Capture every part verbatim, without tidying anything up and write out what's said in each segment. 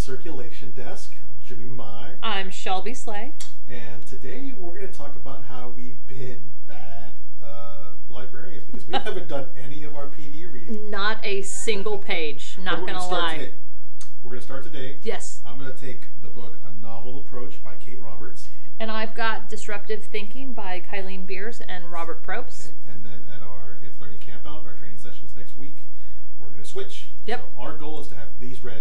Circulation Desk. I'm Jimmy Mai. I'm Shelby Slay. And today we're going to talk about how we've been bad uh, librarians because we haven't done any of our P D reading. Not a single page, not going to lie. Today. We're going to start today. Yes. I'm going to take the book A Novel Approach by Kate Roberts. And I've got Disruptive Thinking by Kylene Beers and Robert Probst. Okay. And then at our It's Learning Campout, our training sessions next week, we're going to switch. Yep. So our goal is to have these read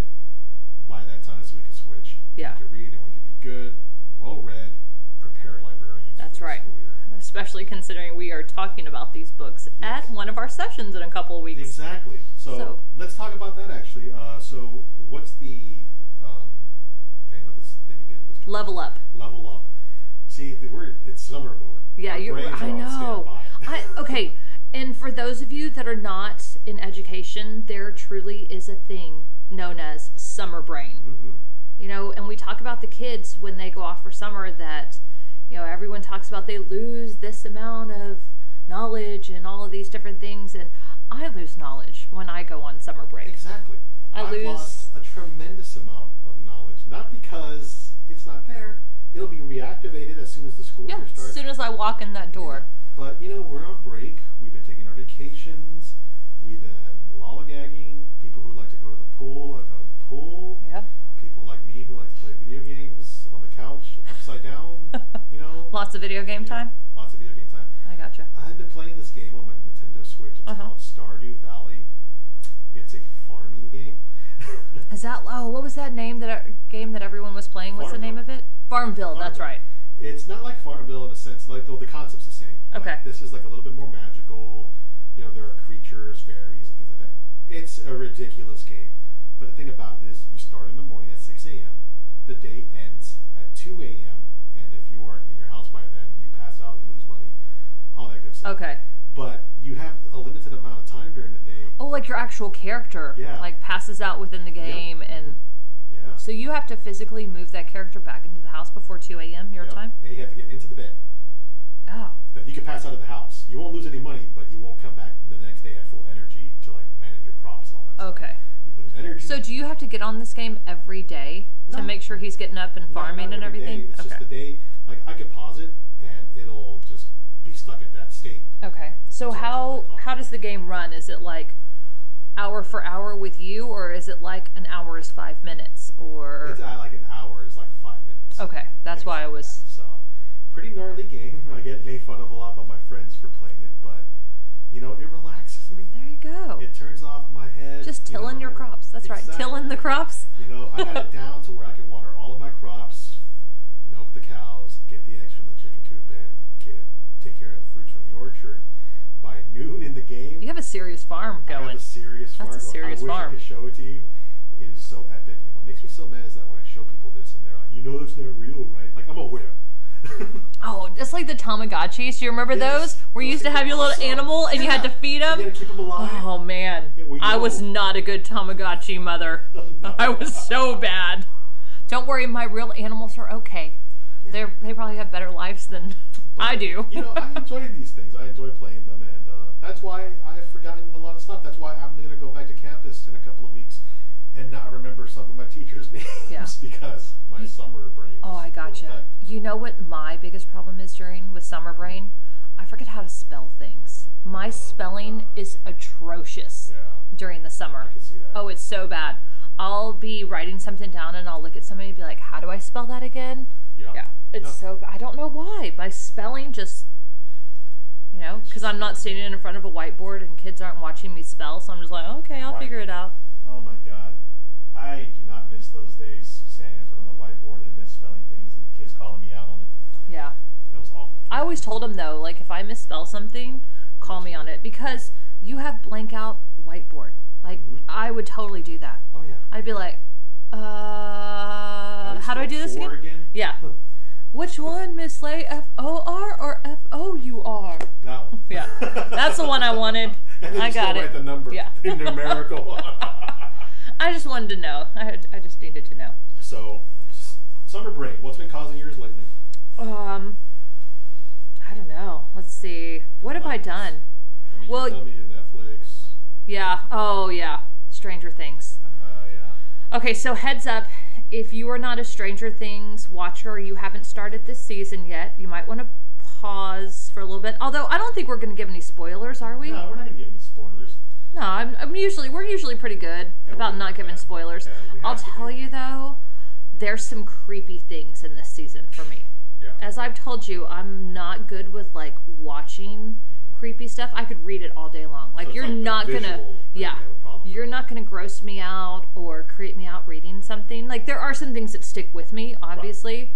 by that time so we can switch. Yeah. We can read and we can be good, well-read, prepared librarians. That's for the right. School year. Especially considering we are talking about these books Yes. at one of our sessions in a couple of weeks. Exactly. So, So- let's talk about that actually. Uh, so what's the um, name of this thing again? This Level Up. Level Up. See, the word, it's summer mode. Yeah, Our you're, brains I are on know. standby. I, okay, and for those of you that are not in education, there truly is a thing known as summer brain. Mm-hmm. You know, and we talk about the kids when they go off for summer that, you know, everyone talks about they lose this amount of knowledge and all of these different things, and I lose knowledge when I go on summer break. Exactly. I I've lose lost a tremendous amount of knowledge, not because it's not there. It'll be reactivated as soon as the school Yeah, year as starts. soon as I walk in that door. Yeah. But, you know, we're on break. We've been taking our vacations. We've been lollygagging. People who like to go to the pool have gone to the pool. Yep. People like me who like to play video games on the couch, upside down, you know. Lots of video game Yeah, time? Lots of video game time. I gotcha. I've been playing this game on my Nintendo Switch. It's Uh-huh. called Stardew Valley. It's a farming game. Is that, oh, what was that name, that uh, game that everyone was playing? What's the name of it? Farmville, that's Farmville. right. It's not like Farmville in a sense, like though the concept's the same. Okay. Like, this is like a little bit more magical. You know, there are creatures, fairies, and things like that. It's a ridiculous game. But the thing about it is, you start in the morning at six a.m. The day ends at two a.m. And if you aren't in your house by then, you pass out, you lose money, all that good stuff. Okay. But you have a limited amount of time during the day. Oh, like your actual character, Yeah. like passes out within the game, Yep. and Yeah. so you have to physically move that character back into the house before two a.m. your Yep. time? And you have to get into the bed. Oh. That you can pass out of the house. You won't lose any money, but you won't come back the next day at full energy to like manage your crops and all that stuff. Okay. You lose energy. So do you have to get on this game every day to No. make sure he's getting up and Not- farming not and every everything? day. It's okay. just the day. Like I could pause it and it'll just be stuck at that state. Okay. So That's how what I call it. how does the game run? Is it like hour for hour with you, or is it like an hour is five minutes? Or It's uh, like an hour is like five minutes. okay, that's Things why I like was. that. So pretty gnarly game. I get made fun of a lot by my friends for playing it, but you know it relaxes me. There you go. It turns off my head. Just you tilling know. your crops. That's right. Exactly. Tilling the crops. You know, I got it down to where I can water all of my crops, milk the cows, get the eggs from the chicken coop, and get take care of the fruits from the orchard. By noon in the game, You have a serious farm I going. have a serious farm. That's a going. serious I wish farm. I could show it to you. It is so epic. And what makes me so mad is that when I show people this and they're like, "You know, that's not real, right?" Like I'm aware. Oh, just like the Tamagotchis. Do you remember Yes, those? Where you those used to things have are your little awesome. animal and you had to Yeah. feed them? You gotta keep them alive. Oh man, Yeah, we I was know. not a good Tamagotchi mother. No. I was so bad. Don't worry, my real animals are okay. They're they probably have better lives than I do. You know, I enjoy these things. I enjoy playing them, and uh, that's why I've forgotten a lot of stuff. That's why I'm going to go back to campus in a couple of weeks and not remember some of my teachers' names Yeah. because my summer brain. Oh, is I full gotcha. effect. You know what my biggest problem is during with summer brain? I forget how to spell things. My Oh, spelling God. is atrocious Yeah, during the summer. I can see that. Oh, it's so bad. I'll be writing something down and I'll look at somebody and be like, how do I spell that again? yeah. Yeah, it's No. so bad. I don't know why. My spelling just, you know, It's because just I'm not bad. sitting in front of a whiteboard and kids aren't watching me spell, so I'm just like, okay, I'll Right. figure it out. Oh my God, I do not miss those days standing in front of the whiteboard and misspelling things and kids calling me out on it. Yeah. It was awful. I always told them, though, like, if I misspell something, call me on it, because you have blank out whiteboard. Like, Mhm. I would totally do that. Oh yeah. I'd be like, uh, how do I do this Four again? again? Yeah. Which one, Miss Slay? F O R or F O U R? That one. Yeah. That's the one I wanted. And then I you still got it. write the number. Yeah. The numerical one. I just wanted to know. I, I just needed to know. So, s- summer break. What's been causing yours lately? Um, I don't know. Let's see. What have I done? I mean, Well- you're telling me your Netflix. Yeah. Oh, yeah. Stranger Things. Uh, yeah. Okay, so heads up. if you are not a Stranger Things watcher or you haven't started this season yet, you might want to pause for a little bit. Although I don't think we're going to give any spoilers, are we? No, we're not going to give any spoilers. No, I'm, I'm usually we're usually pretty good Yeah, about we're not good giving about that. spoilers. Yeah, we I'll have to tell be. you though, there's some creepy things in this season for me. Yeah. As I've told you, I'm not good with like watching creepy stuff. I could read it all day long. Like So it's you're like the not gonna, visual that yeah, you have a problem with. you're not gonna gross me out or creep me out reading something. Like there are some things that stick with me, obviously,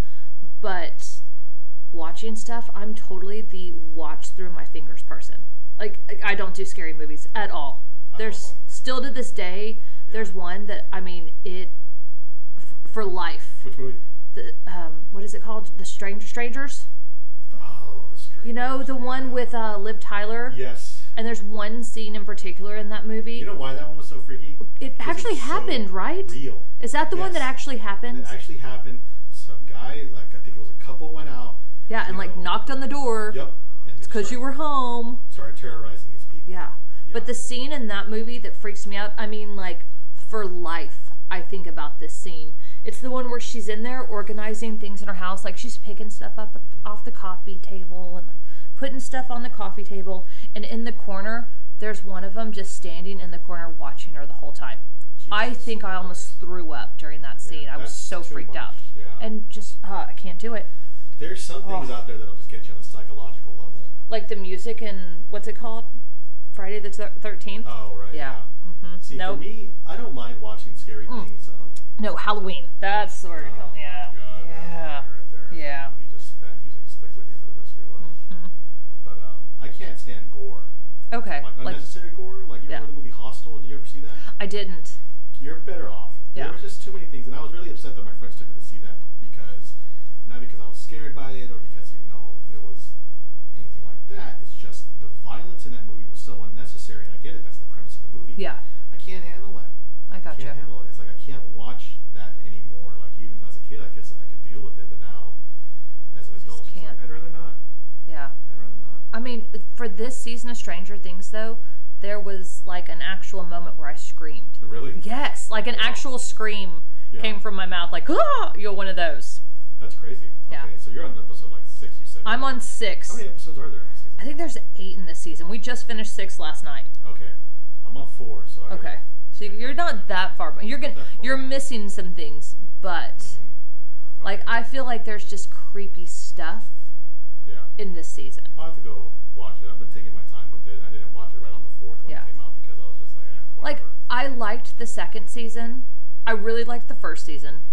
but watching stuff, I'm totally the watch through my fingers person. Like I don't do scary movies at all. I There's love them. still to this day, Yeah. there's one that I mean it f- for life. Which movie? The um, what is it called? The Stranger Strangers. Oh, the Strangers. You know the one yeah. with uh, Liv Tyler. Yes. And there's one scene in particular in that movie. You know why that one was so freaky? It 'Cause actually it's so happened, right? Real. Is that the one Yes. that actually happened? It actually happened. Some guy, like I think it was a couple, went out. Yeah, and you like know, knocked on the door. Yep. And they Because you started- were home. started terrorizing these people. Yeah. Yeah. But the scene in that movie that freaks me out, I mean, like, for life, I think about this scene. It's the one where she's in there organizing things in her house. Like, she's picking stuff up off the coffee table and, like, putting stuff on the coffee table. And in the corner, there's one of them just standing in the corner watching her the whole time. I Jesus think I almost Christ. threw up during that scene. Yeah, I was that's so too freaked much. out. Yeah. And just, uh, I can't do it. There's some things Oh. out there that'll just get you on a psychological level. Like the music and, what's it called? Friday the thirteenth? Oh, right. Yeah. Mm-hmm. See, Nope. for me, I don't mind watching scary Mm. things. I don't. No, Halloween. That's where it Oh comes. my Yeah. God, Yeah. that movie right there. Yeah. That movie just that music will stick with you for the rest of your life. Mhm. But um, I can't stand gore. Okay. Like Like, unnecessary gore. Like you Yeah. remember the movie Hostel? Did you ever see that? I didn't. You're better off. Yeah. There was just too many things, and I was really upset that my friends took me to see that because not because I was scared by it or because you know it was anything like that. It's just the violence in that movie was so unnecessary, and I get it. That's the premise of the movie. Yeah. I can't handle it. I I gotcha. can't handle it. It's like I can't watch that anymore. Like even as a kid, I guess I could deal with it, but now as an Just adult, it's can't. like I'd rather not. Yeah. I'd rather not. I mean, for this season of Stranger Things, though, there was like an actual moment where I screamed. Really? Yes, like an Wow. actual scream Yeah. came from my mouth, like, ah, you know, one of those. That's crazy. Yeah. Okay, so you're on episode like six. You said. I'm on How six. many episodes are there in this season? I think there's eight in this season. We just finished six last night. Okay, I'm on four. So I Okay. So I you're gotta- not that far, but you're gonna, Not that far. you're missing some things, but Mhm. like Okay. I feel like there's just creepy stuff Yeah. in this season. I'll have to go watch it. I've been taking my time with it. I didn't watch it right on the fourth when Yeah. it came out because I was just like, eh, Like whatever. I liked the second season. I really liked the first season.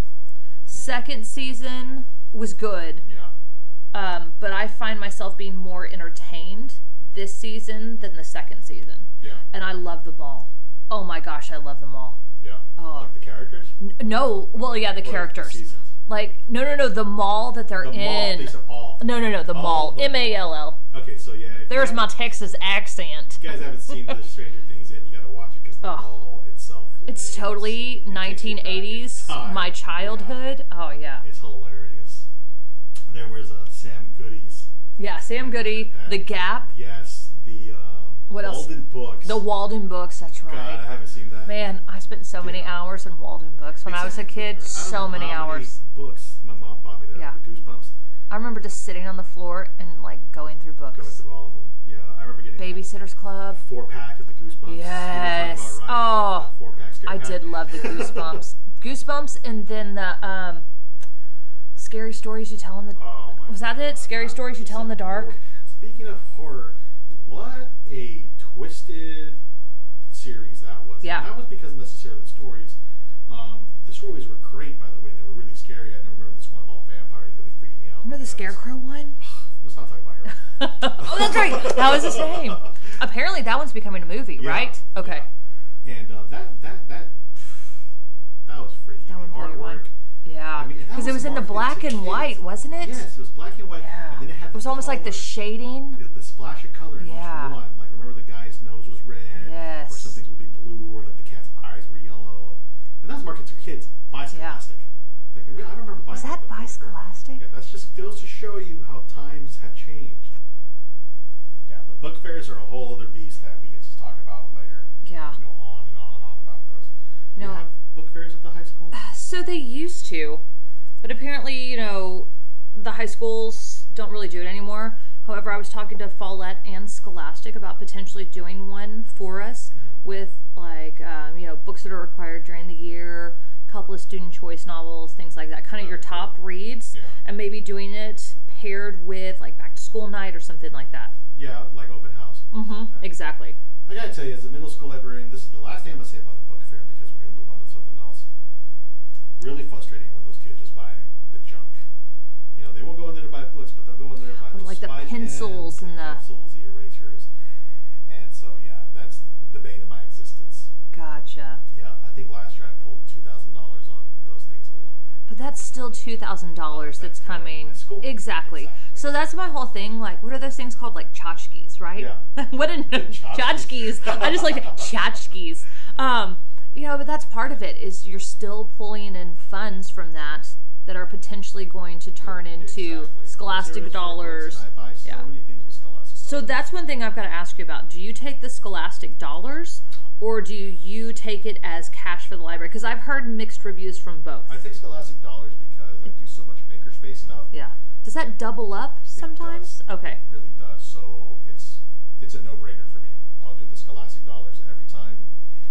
Second season was good. Yeah. Um, but I find myself being more entertained this season than the second season. Yeah. And I love them all. Oh my gosh, I love them all. Yeah. Oh. Like the characters? N- no, well, yeah, the Or characters. The seasons? Like, no, no, no, the mall that they're The mall. in. They said all. No, no, no, the All mall. the M A L L. Okay, so yeah. if you There's my haven't- Texas accent. If you guys haven't seen the Stranger Things yet, you gotta watch it because the Oh. mall itself. It's is- totally it takes you back nineteen eighties, in time. my childhood. Oh, yeah. Yeah. It's hilarious. There was uh, Sam Goody's. Yeah, Sam Goody, That- The Gap, Yes, the um, What else? Walden Books. the Walden books, that's God, I right. haven't seen that. Man, I spent so many Yeah. hours in Walden books when I was a Exactly. kid. I don't So know many how hours. books my mom bought me there. Yeah. The Goosebumps. I remember just sitting on the floor and like going through Going books. through all of them. Yeah, I remember getting Babysitter's Club. that four pack of the Goosebumps. Yes. You know what I'm talking about, right? Oh, The four pack scare I pack. did love the Goosebumps. Goosebumps, and then the um, Scary Stories You Tell in the... Oh my Was that it? God, Scary that Stories You was Tell in the so Dark? horrible. Speaking of horror, what a twisted series that was. Yeah. And that was because necessarily the stories. Um, the stories were great, by the way. They were really scary. I never remember this one about vampires really freaking me out. Remember the because- Scarecrow one? Let's not talk about her. Oh, that's right. That was his name. Apparently, that one's becoming a movie, Yeah, right? Okay. yeah. And uh, that that that that was freaky. That the one blew your mind. artwork. Yeah. I mean, and that Because it was in the marketed black to and kids. white, wasn't it? Yes, it was black and white. Yeah. And then it had It was the almost like the color. shading. the, the splash of color in Yeah. each one. Like remember the guy's nose was red, Yes. or some things would be blue, or like the cat's eyes were yellow. And that was marketed to kids by Scholastic. Like I remember buying Was that the by book. Scholastic? Yeah, that's just goes to show you how times have changed. Yeah, but book fairs are a whole other beast that we could just talk about later. Yeah. We can go on and on and on about those. You You know- have book fairs at the high school? So they used to, but apparently, you know, the high schools don't really do it anymore. However, I was talking to Follett and Scholastic about potentially doing one for us with, like, um, you know, books that are required during the year, a couple of student choice novels, things like that, kind of your top reads, Yeah. and maybe doing it paired with, like, back to school night or something like that. Yeah, like open house. And things Mm-hmm. like that. Exactly. I gotta tell you, as a middle school librarian, this is the last thing I'm gonna say about a book fair because we're gonna move on to something else. Really frustrating when those kids just buy the junk. You know, they won't go in there to buy books, but they'll go in there to buy Oh, the like the spy pencils pens, and the- pencils, the erasers, and so yeah, that's the bane of my existence. Gotcha. Yeah, I think last year I pulled two thousand dollars on those things alone. But that's still two thousand dollars Oh, that's that's going coming. to my school. Exactly. Exactly. So that's my whole thing. Like, what are those things called? Like tchotchkes, right? Yeah. What a Tchotchkes. tchotchkes. I just like tchotchkes. Um, you know, but that's part of it is you're still pulling in funds from that that are potentially going to turn into Exactly. Scholastic Materials for dollars. books, and I buy so Yeah. many things with Scholastic. So that's one thing I've got to ask you about. Do you take the Scholastic dollars or do you take it as cash for the library? Because I've heard mixed reviews from both. I take Scholastic dollars because I do so much makerspace stuff. Yeah. Does that double up sometimes? does. Okay. It really does. So it's it's a no-brainer for me. I'll do the Scholastic dollars every time,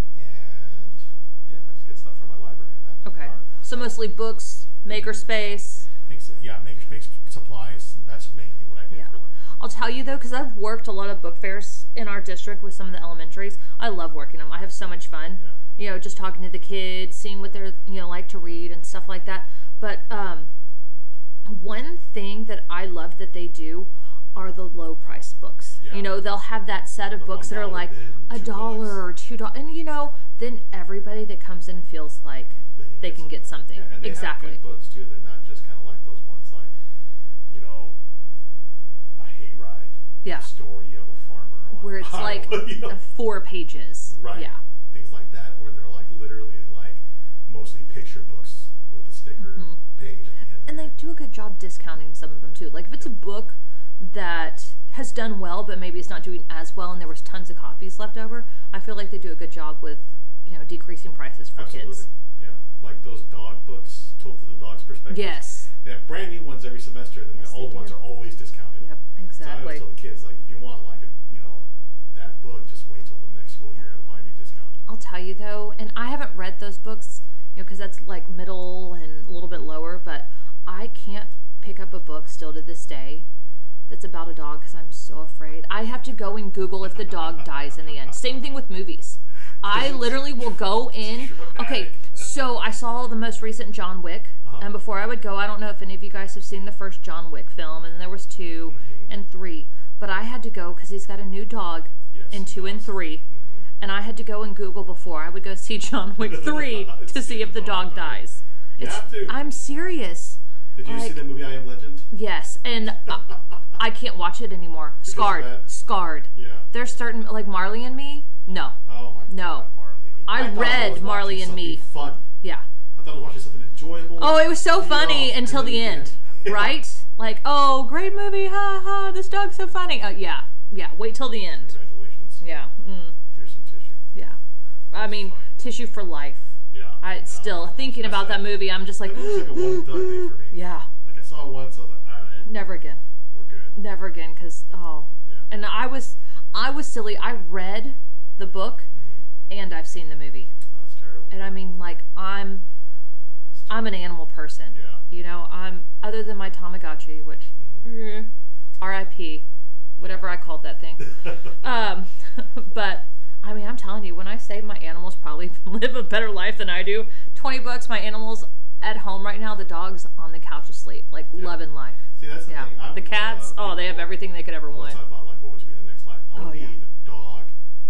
and yeah, I just get stuff from my library. In that Okay. regard. So mostly books, makerspace. Ex- yeah, makerspace supplies. That's mainly what I get Yeah. for. I'll tell you though, because I've worked a lot of book fairs in our district with some of the elementaries. I love working them. I have so much fun. Yeah. You know, just talking to the kids, seeing what they're, you know, like to read and stuff like that. But um, one thing that I love that they do are the low price books. Yeah. You know, they'll have that set of The books that are one dollar like bin, a two dollar bucks. or two dollars. And you know, then everybody that comes in feels like they can get something. Yeah, and they Exactly. have good books too. They're not just kind of like those ones like, you know, a hayride. Yeah. Story of a farmer. on Where it's like Iowa, you know? four pages. Right. Yeah. Things like that, or they're like literally like mostly picture books with the sticker Mhm. page at the end. And of they it. do a good job discounting some of them too. Like if it's a book that has done well, but maybe it's not doing as well, and there was tons of copies left over, I feel like they do a good job with, you know, decreasing prices for Absolutely. kids. Yeah, like those dog books told through the dog's perspective. Yes. They have brand new ones every semester, and then Yes, the they old ones do. are always discounted. Yep. So I Exactly. always tell the kids, like, if you want like a, you know, that book, just wait till the next school year. It'll probably be discounted. I'll tell you though, and I haven't read those books, you know, because that's like middle and a little bit lower, but I can't pick up a book still to this day that's about a dog because I'm so afraid. I have to go and Google if the dog dies in the end. Same thing with movies. I literally will go in. Okay, so I saw the most recent John Wick, Uh-huh. and before I would go, I don't know if any of you guys have seen the first John Wick film, and then there was two Mhm. and three, but I had to go because he's got a new dog Yes, in two he and does. three. Mhm. And I had to go and Google before I would go see John Wick three to see if the dog dies. You have to. I'm serious. Did you see like- that movie I Am Legend? Yes, and I, I can't watch it anymore. Because of Scarred. that? Scarred. Yeah. There's certain, like Marley and Me? No. Oh my No. God, Marley and Me. I thought read was Marley watching and Me. something Fun. Yeah. I thought I was watching something enjoyable. Oh, it was so funny Yeah, until and the then end. Yeah. Right? Like, oh, great movie. Ha ha. This dog's so funny. Uh, yeah. Yeah. Wait till the end. Congratulations. Yeah. Mm, Here's some tissue. yeah. I mean, Funny. tissue for life. Yeah. I No, still thinking that's about that it. movie. I'm just like, That movie's like a one and done thing for me. yeah, Like I saw it once, I was like, all right, never again, we're good. never again. Cause oh, Yeah. and I was, I was silly. I read the book Mhm. and I've seen the movie, That's terrible. and I mean, like, I'm, I'm an animal person. Yeah. You know, I'm other than my Tamagotchi, which, Mhm. eh, R I P, whatever I called that thing. um, but. I mean, I'm telling you, when I say my animals probably live a better life than I do, twenty bucks, my animals at home right now, the dog's on the couch asleep, like Yeah. loving life. See, that's the Yeah. thing. I The would cats, love oh, they have people everything they could ever all the want. time about like what would you be in the next life. I want Oh, to be yeah. the dog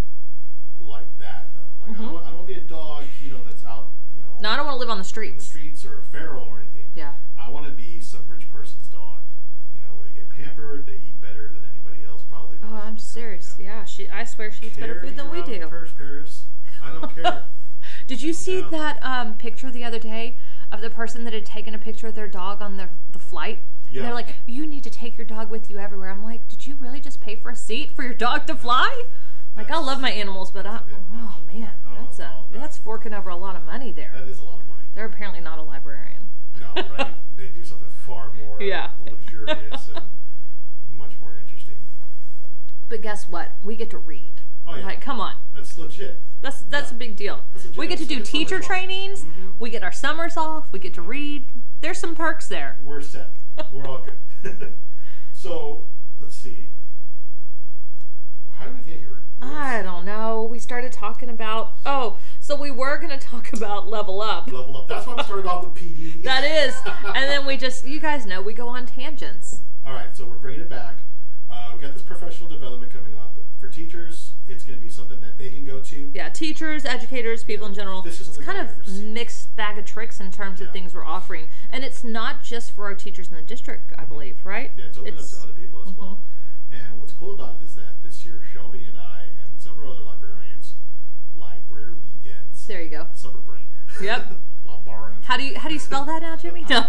like that though. Like I Mhm. don't want, I don't want to be a dog, you know, that's out, you know, No, I don't want to live on the in the streets. streets or a feral or anything. Yeah. I want to be some rich person's dog. You know, where they get pampered, they eat better than anybody else probably does. Oh, I'm serious. Yeah, she. I swear she eats better Carry food than we around the do. purse, Paris. I don't care. Did you see Yeah. that um, picture the other day of the person that had taken a picture of their dog on the the flight? Yeah. And they're like, "You need to take your dog with you everywhere." I'm like, "Did you really just pay for a seat for your dog to fly?" Like, I That's- love my animals, but I, that's a bit oh much. man, Oh, that's a well, that- that's forking over a lot of money there. That is a lot of money. They're apparently apparently not a librarian. No, right? They do something far more Yeah. luxurious and much more interesting. But guess what? We get to read. Oh, yeah. Like, come on. That's legit. That's that's Yeah. a big deal. That's legit. We get to That's do like a teacher summer's off. trainings. Mhm. We get our summers off. We get to read. There's some perks there. We're set. We're all good. So, let's see. How did we get here? I don't know. We started talking about, oh, so we were going to talk about Level Up. Level Up. That's why we started off with P D. That is. And then we just, you guys know, we go on tangents. All right, so we're bringing it back. Uh, we got this professional development coming up. For teachers, it's going to be something that they can go to. Yeah, teachers, educators, people Yeah, in general. this is It's something kind I've of never seen. mixed bag of tricks in terms Yeah. of things we're offering. And it's not just for our teachers in the district, I believe, right? Yeah, it's open up to other people as Mhm. well. And what's cool about it is that this year, Shelby and I and several other librarians, librarians, There you go. suffer brain. Yep. Librarians. How do you how do you spell that now, Jimmy? No.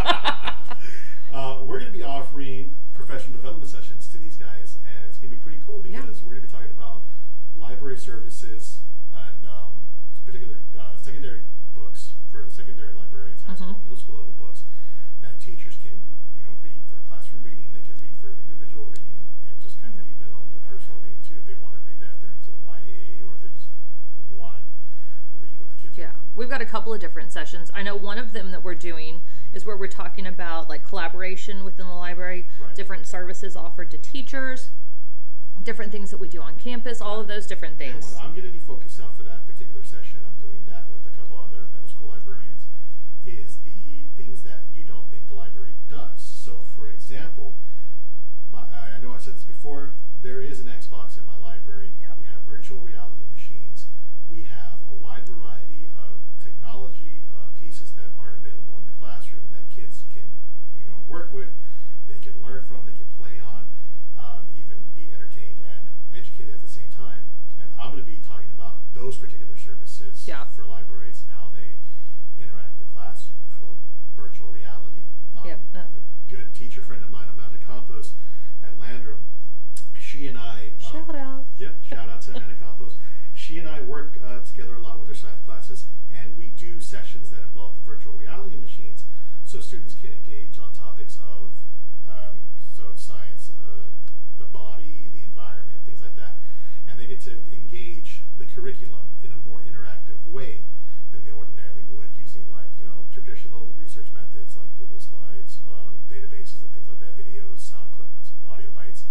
uh, we're going to be offering professional development sessions to these guys, and it's going to be pretty cool because Yeah. we're going to be talking about library services and um, particular uh, secondary books for the secondary librarians, high school, Mhm. and middle school level books that teachers can, you know, read for classroom reading. They can read for individual reading, and just kind of Yeah. even on their personal reading too. If they want to read that, if they're into the Y A, or if they just want to read what the kids Yeah, are. we've got a couple of different sessions. I know one of them that we're doing is where we're talking about like collaboration within the library, Right. different services offered to teachers, different things that we do on campus, all of those different And things. what I'm going to be focusing on for that particular session, I'm doing that with a couple other middle school librarians, is the things that you don't think the library does. So, for example, my, I know I said this before, there is an Xbox in my library. Yep. We have virtual reality machines. We have a wide variety of technology uh, pieces that aren't available in the classroom that kids can, you know, work with, they can learn from, they can play on, um, even be entertained and educated at the same time. And I'm going to be talking about those particular services Yeah. for libraries and how they interact with the classroom for virtual reality. Um, Yep. Uh. A good teacher friend of mine, Amanda Campos at Landrum, she and I... um, Shout out. Yep, shout out to Amanda Campos. She and I work uh, together a lot with her science classes, and we do sessions that involve the virtual reality machines so students can engage on topics of, um, so it's science, uh, the body, the environment, things like that. And they get to engage the curriculum in a more interactive way than they ordinarily would using, like, you know, traditional research methods like Google Slides, um, databases and things like that, videos, sound clips, audio bites.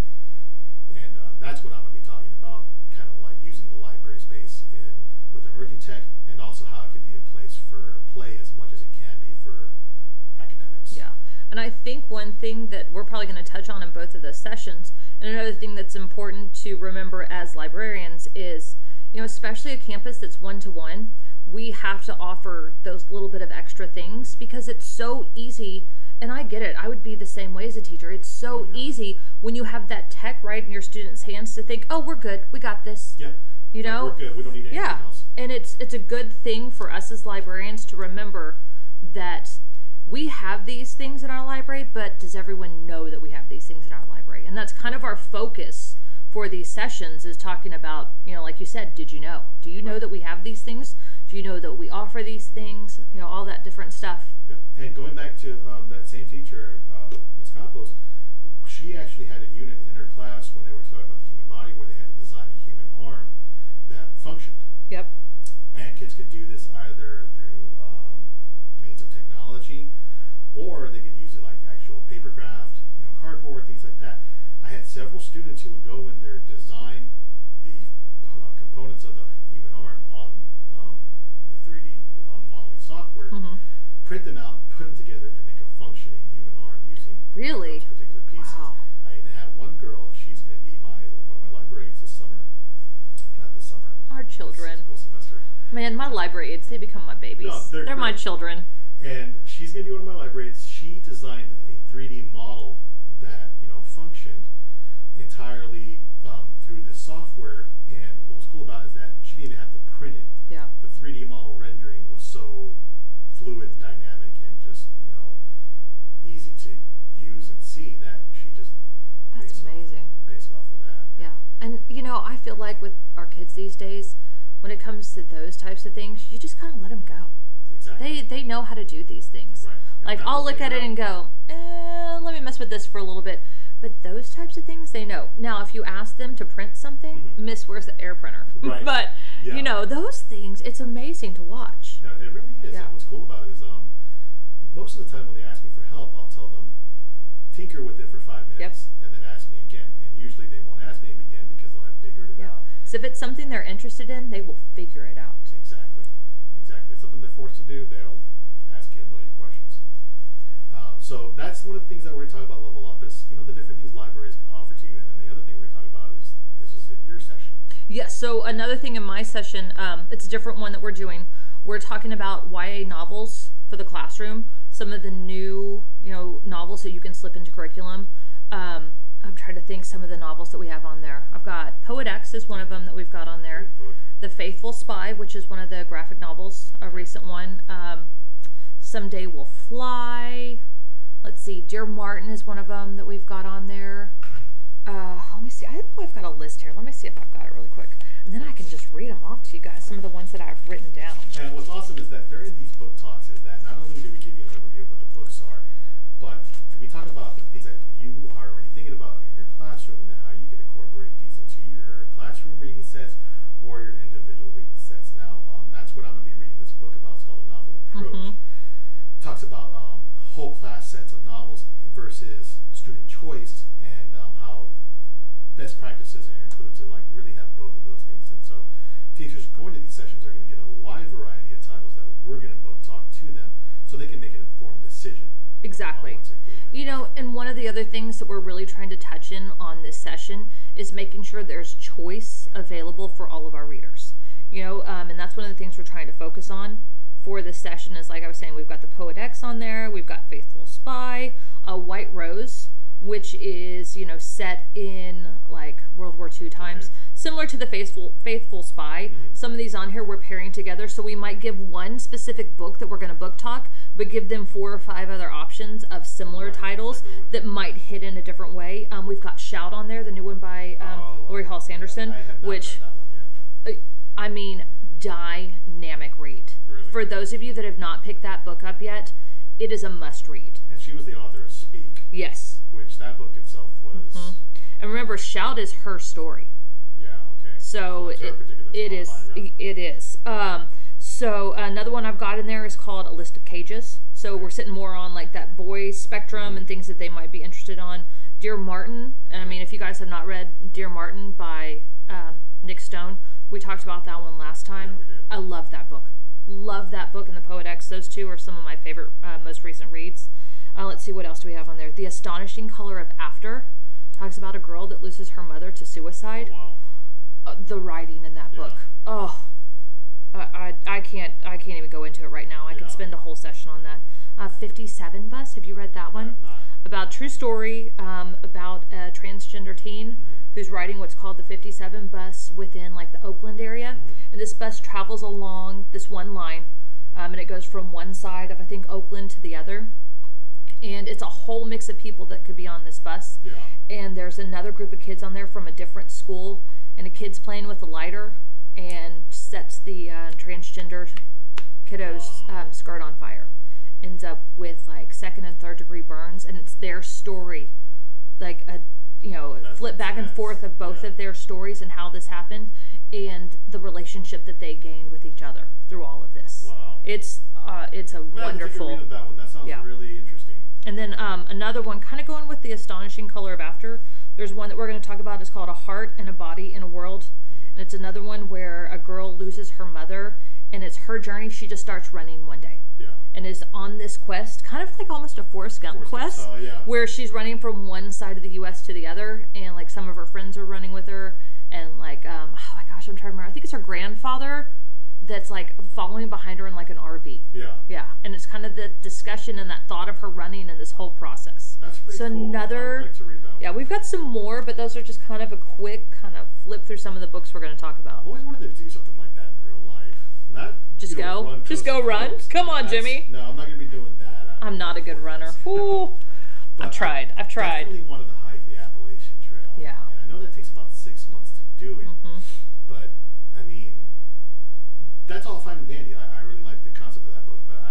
And uh, that's what I'm going to be talking about, kind of like using the library space in with emerging tech, and also how it could be a place for play as much as it can be for academics. Yeah. And I think one thing that we're probably going to touch on in both of those sessions, and another thing that's important to remember as librarians is, you know, especially a campus that's one-to-one, we have to offer those little bit of extra things because it's so easy. And I get it. I would be the same way as a teacher. It's so Yeah. easy when you have that tech right in your students' hands to think, oh, we're good. We got this. Yeah. You Like, know? we're good. We don't need anything Yeah. else. And it's it's a good thing for us as librarians to remember that we have these things in our library, but does everyone know that we have these things in our library? And that's kind of our focus for these sessions, is talking about, you know, like you said, did you know? Do you know Right. that we have these things? Do you know that we offer these things? You know, all that different stuff. Yeah. And going back to um, that same teacher, uh, Miz Campos, she actually had a unit in her class when they were talking about the human body where they had to design a human arm that functioned. Yep. And kids could do this either through um, means of technology, or they could use it like actual paper craft, you know, cardboard, things like that. I had several students who would go in there, design the uh, components of the human arm on um, the three D um, modeling software, Mm-hmm. print them out, put them together, and make a functioning human arm using Really? those particular pieces. Wow. I even had one girl, she's going to be my one of my librarians this summer. Not this summer. Our children. This school semester. Man, my library aides, they become my babies. No, they're they're my great. children. And she's going to be one of my librarians. She designed a three D model that, you know, functioned entirely um, through this software. And what was cool about it is that she didn't even have to print it. Yeah. The three D model rendering was so fluid and dynamic and just, you know, easy to use and see that she just That's based it off of- amazing. based it off of that. Yeah. And, you know, I feel like with our kids these days, when it comes to those types of things, you just kind of let them go. Exactly. They they know how to do these things. Right. Like, That's I'll what look they at it know. and go, eh, let me mess with this for a little bit. But those types of things, they know. Now, if you ask them to print something, Mhm. Miss, where's the air printer? Right. But, Yeah. you know, those things, it's amazing to watch. Yeah, it really is. Yeah. And what's cool about it is um, most of the time when they ask me for help, I'll tell them, tinker with it for five minutes and then ask me again. And usually they won't ask me again because they'll have figured it Yeah. out. So if it's something they're interested in, they will figure it out. Exactly. Exactly. It's something they're forced to do, they'll ask you a million questions. Um, so that's one of the things that we're going to talk about Level Up is, you know, the different things libraries can offer to you. And then the other thing we're going to talk about is this is in your session. Yes, so another thing in my session, um, it's a different one that we're doing. We're talking about Y A novels for the classroom, some of the new, you know, novels that you can slip into curriculum. Um, I'm trying to think some of the novels that we have on there. I've got Poet X is one of them that we've got on there. Great book. The Faithful Spy, which is one of the graphic novels, a recent one. Um, Someday We'll Fly. Let's see, Dear Martin is one of them that we've got on there. Uh, let me see. I know I've got a list here. Let me see if I've got it really quick. And then I can just read them off to you guys, some of the ones that I've written down. And what's awesome is that during these book talks is that not only do we give you an overview of what the books are, but we talk about the things that you are already thinking about in your classroom and how you can incorporate these into your classroom reading sets or your individual reading sets. Now, um, that's what I'm going to be reading this book about. It's called A Novel Approach. Mm-hmm. Talks about um, whole class sets of novels versus student choice and um, how best practices are included to like really have both of those things. And so teachers going to these sessions are going to get a wide variety of titles that we're going to book talk to them so they can make an informed decision. Exactly. on what's included in You their know, class. and one of the other things that we're really trying to touch in on this session is making sure there's choice available for all of our readers. You know, um, and that's one of the things we're trying to focus on for this session is, like I was saying, we've got the Poet X on there, we've got Faithful Spy, uh, White Rose, which is, you know, set in like World War Two times, Okay. similar to the Faithful Faithful Spy. Mhm. Some of these on here we're pairing together, so we might give one specific book that we're going to book talk, but give them four or five other options of similar Right, titles I go with that might hit in a different way. Um, we've got Shout on there, the new one by um, Oh, Lori Hall Sanderson, yeah, I have not which, read that one yet. I mean, dynamic read. Really? For those of you that have not picked that book up yet, it is a must read. And she was the author of Speak, Yes. which that book itself was, Mhm. And remember, Shout is her story. yeah, okay. So it's her it, particular it is autobiographical. it is. Um, so another one I've got in there is called A List of Cages. So we're sitting more on like that boys spectrum and things that they might be interested on. Dear Martin, and I mean, if you guys have not read Dear Martin by um, Nick Stone, we talked about that one last time. Yeah, we did. I love that book. Love that book and the Poet X. Those two are some of my favorite, uh, most recent reads. Uh, let's see, what else do we have on there? The Astonishing Color of After talks about a girl that loses her mother to suicide. Oh, wow. Uh, the writing in that Yeah. book, oh, I, I I can't I can't even go into it right now. I Yeah. could spend a whole session on that. Uh, fifty-seven Bus. Have you read that I one? have not. About true story um, about a transgender teen Mhm. who's riding what's called the fifty-seven Bus within like the Oakland area, Mhm. and this bus travels along this one line, um, and it goes from one side of I think Oakland to the other, and it's a whole mix of people that could be on this bus. Yeah. And there's another group of kids on there from a different school, and a kid's playing with a lighter and sets the uh, transgender kiddo's um, skirt on fire. Ends up with like second and third degree burns, and it's their story, like a you know That's flip back and intense. forth of both Yeah. of their stories and how this happened, and the relationship that they gained with each other through all of this. Wow. It's uh, it's a I'm gonna have to take a wonderful. read of that one. That sounds Yeah. really interesting. And then um, another one, kind of going with the Astonishing Color of After. There's one that we're going to talk about. It's called A Heart and a Body in a World. And it's another one where a girl loses her mother, and it's her journey. She just starts running one day Yeah. and is on this quest, kind of like almost a Forrest Gump Forrest Gump quest, style, yeah. where she's running from one side of the U S to the other, and like some of her friends are running with her, and like, um, oh my gosh, I'm trying to remember. I think it's her grandfather that's like following behind her in like an R V. Yeah. Yeah, and it's kind of the discussion and that thought of her running and this whole process. That's pretty So cool. I another- would like to read that one. Yeah, we've got some more, but those are just kind of a quick kind of flip through some of the books we're going to talk about. I've always wanted to do something like that in real life. Not Just you know, go? run Just coast go to run? coast. Come on, That's- Jimmy. No, I'm not going to be doing that. I- I'm not a good runner. Ooh, But I've tried. I've I tried. definitely wanted to hike the Appalachian Trail. Yeah. And I know that takes about six months to do it. Mhm. But, I mean, that's all fine and dandy. I, I really like the concept of that book. But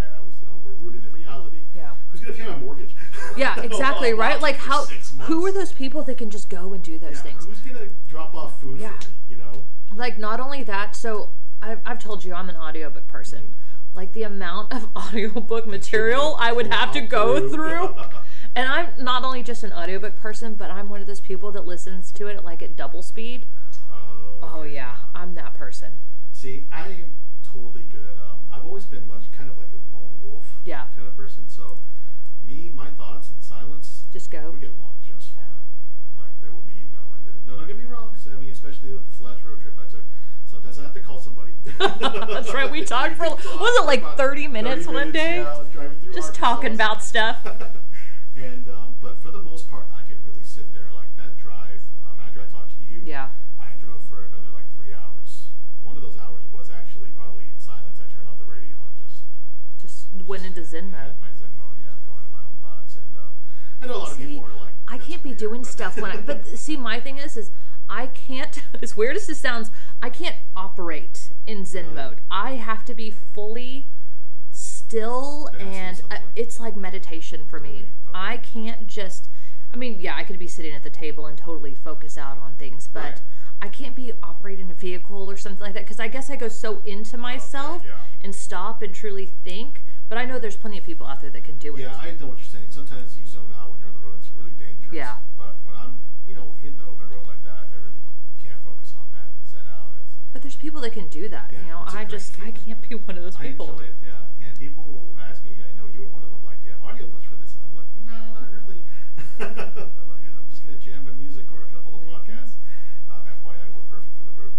gonna pay my mortgage? Yeah, exactly, I'll right? watch Like, it for how? six months. Who are those people that can just go and do those Yeah, things? who's gonna drop off food Yeah. for me? You know. Like, not only that, so I've, I've told you I'm an audiobook person. Mm-hmm. Like, the amount of audiobook material I would have to go through. And I'm not only just an audiobook person, but I'm one of those people that listens to it like at double speed. Oh, Oh, okay. yeah, I'm that person. See, I'm totally good. Um, I've always been much kind of like a lone wolf Yeah. kind of person. So, me, my thoughts, and silence, Just go. we get along just fine. Like, there will be no end to it. No, don't get me wrong. 'Cause, I mean, especially with this last road trip I took, sometimes I have to call somebody. That's right, we talked for, talk was it like about thirty minutes thirty one minutes, day? Yeah, driving through Just Arkansas. talking about stuff. And, um, but for the most part, I could really sit there. Like, that drive, um, after I talked to you, Yeah. I drove for another like three hours. One of those hours was actually probably in silence. I turned off the radio and just Just went into Zen mode. had my Zen mode, yeah, going into my own thoughts. And uh, I know a lot of See, people are like, I "That's can't be weird," doing but- stuff when I, but see, my thing is, is I can't, as weird as this sounds, I can't operate in Zen Really? mode. I have to be fully still, That has to be and something uh, like- it's like meditation for me. Really? Okay. I can't just, I mean, yeah, I could be sitting at the table and totally focus out on things, but Right. I can't be operating a vehicle or something like that, because I guess I go so into myself yeah. and stop and truly think, but I know there's plenty of people out there that can do it. Yeah, I know what you're saying. Sometimes you zone out when you're on the road. And it's really dangerous. Yeah. But when I'm, you know, hitting the open road like that, I really can't focus on that and zen out. It's, But there's people that can do that, Yeah, you know. it's a I great just, I feeling. can't be one of those I people. enjoy it, yeah. And people will ask me, I know you were one of them, like, do you have audiobooks for this? And I'm like, no, not really. Like, I'm just going to jam my music or a couple of There you go. podcasts. Uh, F Y I, we're perfect for the road.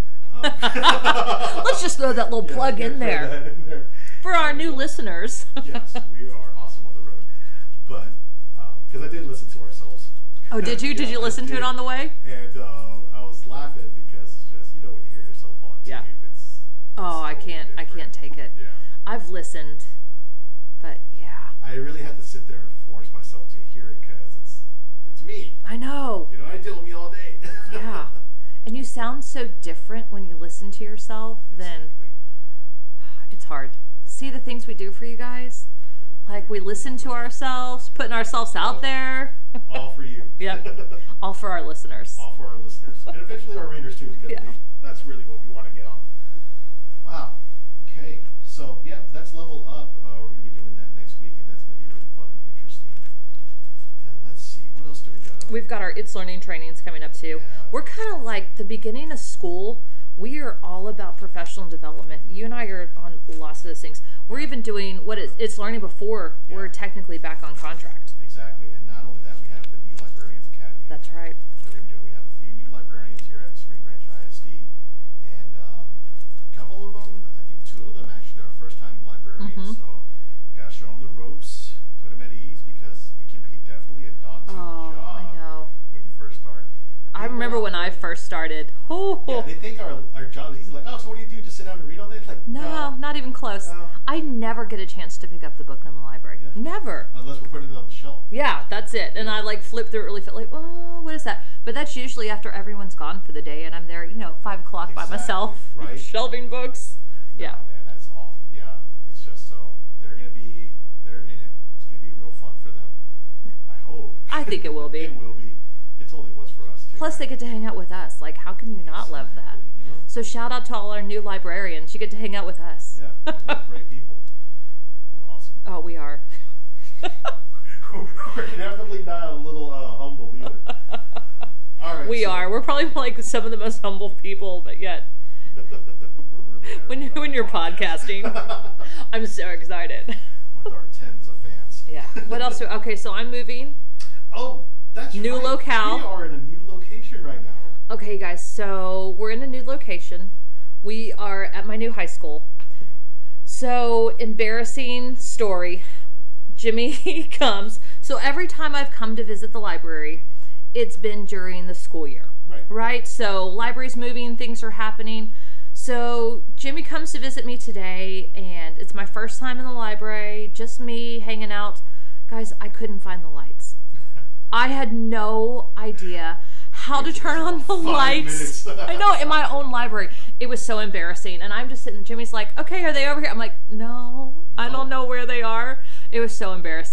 Um, Let's just throw that little yeah, plug yeah, in throw there that in there. for our new listeners. Yes, we are awesome on the road. But, because I did listen to ourselves. Oh, did you? Did Yeah, you I listen to did. it on the way? And uh, I was laughing because it's just, you know, when you hear yourself on tape, Yeah. it's, Oh, I it's totally can't, I different. can't take it. Yeah. I've listened, but yeah, I really had to sit there and force myself to hear it because it's it's me. I know. You know, I deal with me all day. Yeah. And you sound so different when you listen to yourself, then Exactly. it's hard. See the things we do for you guys? Like we listen to ourselves, putting ourselves out there. All for you. Yep. All for our listeners. All for our listeners. And eventually our readers too, because Yeah. we, that's really what we want to get on. Wow. Okay. So, yeah, that's Level Up. Uh, we're going to be doing that next week, and that's going to be really fun and interesting. And let's see, what else do we got on? We've got our It's Learning trainings coming up too. Yeah. We're kind of like the beginning of school. We are all about professional development. You and I are on lots of those things. We're even doing what is It's Learning before Yeah. we're technically back on contract. Exactly. And not only that, we have the new Librarians Academy. That's right. that we're doing. We have a few new librarians here at Spring Branch I S D, and um, a couple of them, I think two of them actually are first-time librarians. Mhm. So, gotta show them the ropes, put them at ease, because it can be definitely a daunting Oh, job I know. when you first start. I People remember out when I there- first started. Oh, Yeah, they think our our job is easy. Like, oh, so what do you do? Just sit down and read all day? It's like, no, no, not even close. No. I never get a chance to pick up the book in the library. Yeah. Never. unless we're putting it on the shelf. Yeah, that's it. And I like flip through it really fast, like, oh, what is that? But that's usually after everyone's gone for the day and I'm there, you know, five o'clock by Exactly, myself, right? shelving books. Yeah. No, man, that's off. Yeah, it's just so they're gonna be they're in it. It's gonna be real fun for them. I hope. I think it will be. It will be. It totally was for us too. Plus, they right? get to hang out with us. Like, how can you not love that? Exactly, you know? So, shout out to all our new librarians. You get to hang out with us. Yeah, we're great people. We're awesome. Oh, we are. We're definitely not a little uh, humble either. All right, We so- are. We're probably like some of the most humble people, but yet, We're really when, arrogant when on you're the podcast. podcasting, I'm so excited. With our tens of fans. Yeah. What else? Do, okay, so I'm moving. Oh, that's New right. locale. We are in a new location right now. Okay, guys, so we're in a new location. We are at my new high school. So, embarrassing story. Jimmy comes. So, every time I've come to visit the library, it's been during the school year. Right. Right? So, library's moving, things are happening. So, Jimmy comes to visit me today, and it's my first time in the library, just me hanging out. Guys, I couldn't find the lights. I had no idea how to turn on the Five lights. minutes. I know, in my own library. It was so embarrassing. And I'm just sitting, Jimmy's like, okay, are they over here? I'm like, no, I No. don't know where they are. It was so embarrassing.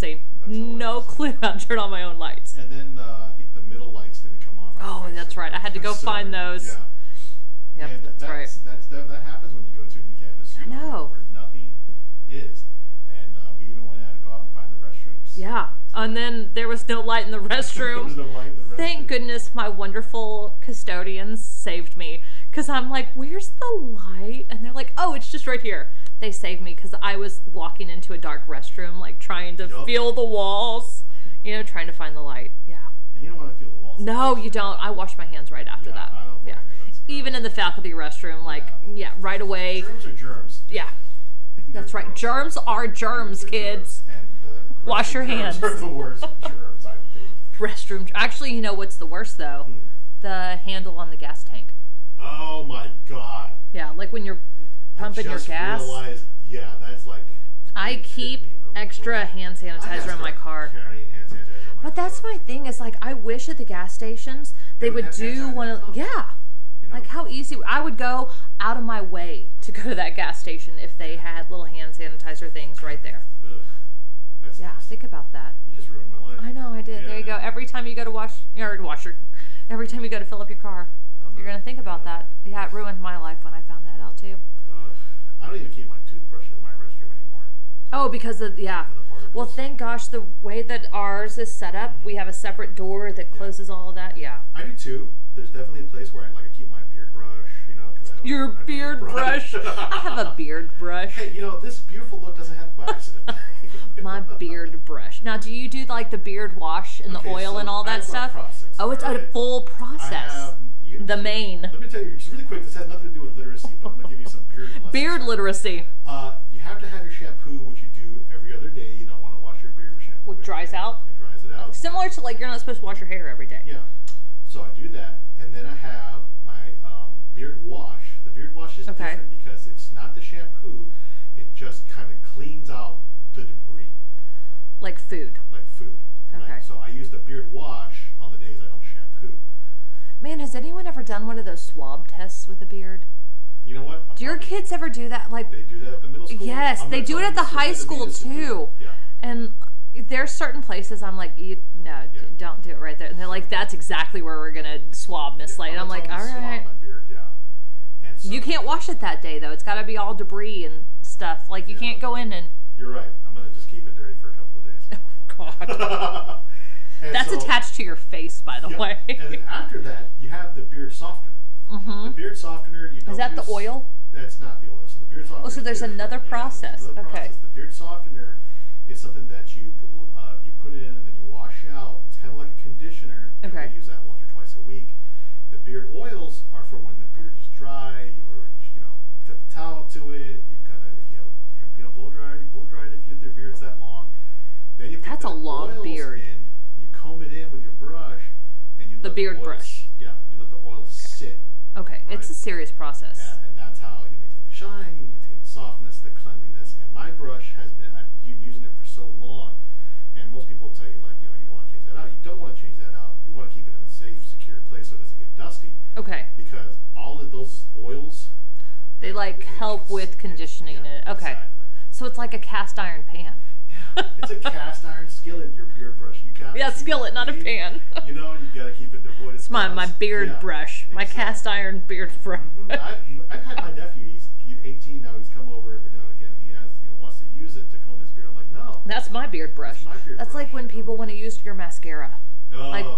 That's no hilarious. clue how to turn on my own lights. And then uh, I think the middle lights didn't come on. Right Oh, away, that's so- right. I had to go so, find those. Yeah. Yep, and that's, that's right. That's that, that happens when you go to a new campus. You I don't know. where nothing is, and uh, we even went out to go out and find the restrooms. Yeah. And then there was no light in the There was restroom. no light in the restroom. Thank goodness my wonderful custodians saved me. Because I'm like, where's the light? And they're like, oh, it's just right here. They saved me because I was walking into a dark restroom, like trying to Yup. feel the walls, you know, trying to find the light. Yeah. And you don't want to feel the walls. No, you don't. I wash my hands right after Yeah, that. I don't blame Yeah. you. That's Even in the faculty restroom, like, yeah, Yeah. right away. Germs are germs. Yeah. That's right. Gross. Germs are germs, They're kids. germs, and the Wash your restroom hands. germs are the worst germs, I think. Restroom. Actually, you know what's the worst, though? Hmm. The handle on the gas tank. Oh my god. Yeah, like when you're pumping I your just gas. realized, yeah, that's like. I it hit keep me over extra the- hand I gotta sanitizer in my start car. carrying hand sanitizer in my But that's car. my thing is like I wish at the gas stations they They would would have do hand one of sanitizer. yeah. You know? Like how easy I would go out of my way to go to that gas station if they had little hand sanitizer things right there. Ugh, that's Yeah, nasty. think about that. You just ruined my life. I know I did. Yeah. There you go. Every time you go to wash or wash your every time you go to fill up your car, I'm you're a- gonna think about yeah. that. Yeah, it ruined my life when I found that out too. Ugh. I don't even keep my toothbrush in my restroom anymore. Oh, because of yeah. For the particles. Well, thank gosh the way that ours is set up, we have a separate door that Yeah. closes all of that. Yeah. I do too. There's definitely a place where I like to keep my beard brush, you know. 'Cause I have Your a beard brush. I have a beard brush. Hey, you know, this beautiful look doesn't happen by accident. My beard brush. Now, do you do like the beard wash and the Okay, oil so and all I that have a stuff? process, Oh, it's a alright? full process. I have, you, The main. Let me tell you, just really quick, this has nothing to do with literacy, but I'm going to give you some beard lessons. Beard literacy. Uh, you have to have your shampoo, which you do every other day. You don't want to wash your beard with shampoo. Which every dries day. out? It dries it out. Similar to like you're not supposed to wash your hair every day. Yeah. So I do that, and then I have my um, beard wash. The beard wash is Okay. different because it's not the shampoo. It just kind of cleans out the debris, Like food. like food. Okay. Right? So I use the beard wash on the days I don't shampoo. Man, has anyone ever done one of those swab tests with a beard? You know what? I'm Do your probably- kids ever do that? Like, They do that at the middle school. yes, I'm they gonna do tell it at them the this is high what school Adidas should do. too. Yeah. And there's certain places I'm like, you, no, d- Yeah. don't do it right there. And they're like, that's exactly where we're gonna swab Miss Yeah, Slade. I'm gonna like, tell all them to swab right. my beard, yeah. And so, You can't wash it that day though. It's got to be all debris and stuff. Like you Yeah. can't go in and. You're right. I'm gonna just keep it dirty for a couple of days. Oh God. And That's so- attached to your face, by the Yeah. way. And then after that, you have the beard softener. hmm The beard softener, you don't Is that the use- oil? That's not the oil. So the beard softener. Oh, so is there's different. another Yeah, process. there's another Okay. process. The beard softener is something that you uh, you put in and then you wash out. It's kind of like a conditioner. You Okay. only use that once or twice a week. The beard oils are for when the beard is dry. Or you know, put the towel to it. You kind of if you have a, you know blow dryer, you blow dry it if you, their beard's that long. Then you put That's the a long oils beard. in. You comb it in with your brush, and you The let beard oils- brush. Yeah, you let the oil sit. Okay, it's a Right. serious process. Yeah, and that's how you maintain the shine, you maintain the softness, the cleanliness. And my brush has been, I've been using it for so long, and most people tell you, like, you know, you don't want to change that out. You don't want to change that out. You want to keep it in a safe, secure place so it doesn't get dusty. Okay, Because all of those oils, they like help with conditioning yeah, it. Okay, Exactly. so it's like a cast iron pan. Yeah, it's a cast iron skillet, your beard brush. You gotta Yeah, keep it skillet, not a clean. pan. You know, you gotta keep it devoid of It's my my dust. beard Yeah, brush, my exactly. cast iron beard brush. Mhm. I've, I've had my nephew. He's, he's eighteen now. He's come over every now and again, and he has, you know, wants to use it to comb his beard. I'm like, no. That's my beard brush. That's my beard That's brush. like when people want to use your mascara. Oh, Like,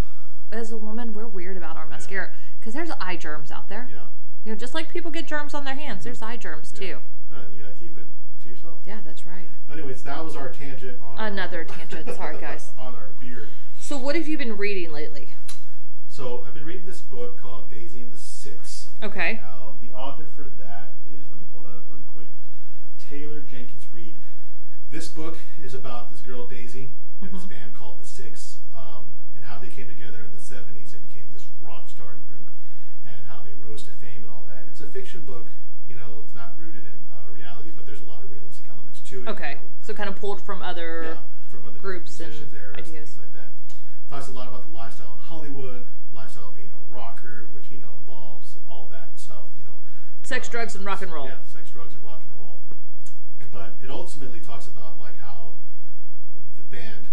as a woman, we're weird about our mascara because there's eye germs out there. yeah. You know, just like people get germs on their hands, there's eye germs too. Yeah. And you gotta keep it to yourself. Yeah, that's right. Anyways, that was our tangent on Another tangent. Sorry, guys. on our beard. So, what have you been reading lately? So I've been reading this book called Daisy and the Six. Okay. Now the author for that is, let me pull that up really quick, Taylor Jenkins Reid. This book is about this girl Daisy and this Mhm. band called the Six, um, and how they came together in the seventies and became this rock star group, and how they rose to fame and all that. It's a fiction book, you know, it's not rooted in uh, reality, but there's a lot of realistic elements to it. Okay. You know, So, kind of pulled from other. yeah, from other groups and musicians, eras, ideas. things like that. Talks a lot about the lifestyle in Hollywood, lifestyle of being a rocker, which you know involves all that stuff, you know. Sex, uh, drugs, and rock and roll. Yeah, sex, drugs, and rock and roll. But it ultimately talks about like how the band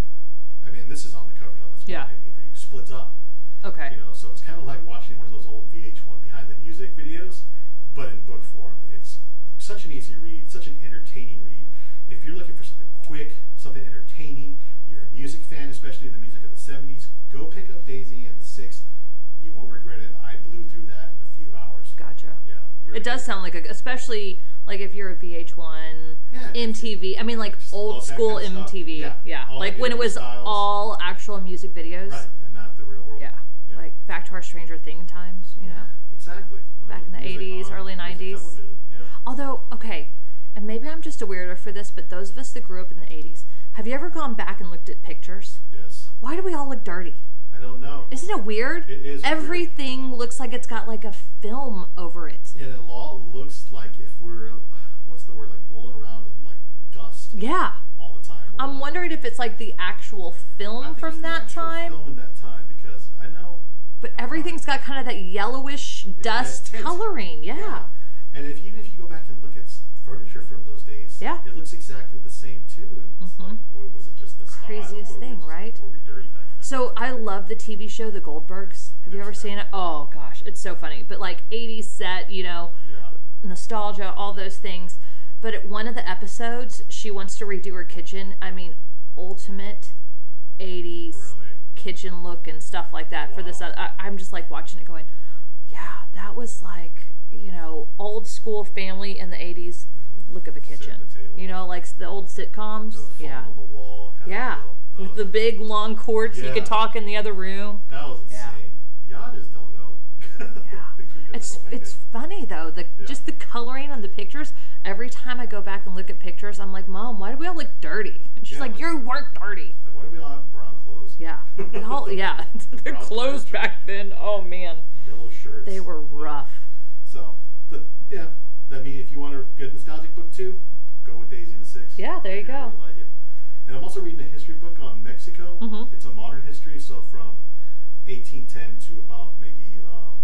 crevices on the covers on this Yeah. one for you, splits up. Okay. You know, so it's kind of like watching one of those old V H one behind the music videos, but in book form. It's such an easy read, such an entertaining read. If you're looking for something quick, something entertaining, you're a music fan, especially the music of the seventies, go pick up Daisy and the Six. You won't regret it. I blew through that in a few hours. Gotcha. Yeah. Really it does good. sound like a, especially like if you're a V H one, Yeah, M T V. I mean, like just old love that school kind of M T V. stuff. Yeah. Yeah. All Like the when it was styles. all actual music videos. Right, and not the real world. Yeah. Yeah. Like back to our Stranger Thing times, you know. Exactly. When Back it in was the music eighties, on early music nineties. television. Yeah. Although, okay, and maybe I'm just a weirdo for this, but those of us that grew up in the eighties, have you ever gone back and looked at pictures? Yes. Why do we all look dirty? I don't know. Isn't it weird? It is Everything looks like it's got like a film over it. And it all looks like if we're, what's the word, like rolling around in like dust Yeah. all the time. We're I'm like- wondering if it's like the actual I film think it's from the that actual time. Film in that time because I know. But everything's got kind of that yellowish dust that tint. coloring. Yeah. And if even if you go back and look at s- furniture from those days, Yeah. it looks exactly the same too. And it's Mhm. like, wa- was it just the style? Craziest or were we thing, just- right? Were we dirty back then? So I love the T V show The Goldbergs. Have you Never ever seen seen it? Oh gosh, it's so funny. But like eighties set, you know, Yeah. nostalgia, all those things. But at one of the episodes, she wants to redo her kitchen. I mean, ultimate eighties Really. kitchen look and stuff like that. For this, Wow. I, I'm just like watching it, going, yeah, that was like, you know, old school family in the eighties look of a Sit at kitchen. the table. You know, like the old sitcoms. The phone Yeah, on the wall. Kind yeah, Of deal. with Ugh. the big long cords, you Yeah. could talk in the other room. That was insane. Yeah. Y'all just don't know. Yeah. Things we did It's don't make it's it. funny though, the Yeah. just the coloring on the pictures. Every time I go back and look at pictures, I'm like, Mom, why do we all look dirty? And she's Yeah, like, like- you weren't dirty. Like, why do we all have brown clothes? Yeah, it all, yeah. Their Brown clothes furniture, back then, oh man, Yellow shirts. they were rough. So, but yeah, I mean, if you want a good nostalgic book too, go with Daisy and the Six. Yeah, there you I go. really like it. And I'm also reading a history book on Mexico. Mhm. It's a modern history, so from eighteen ten to about maybe, um,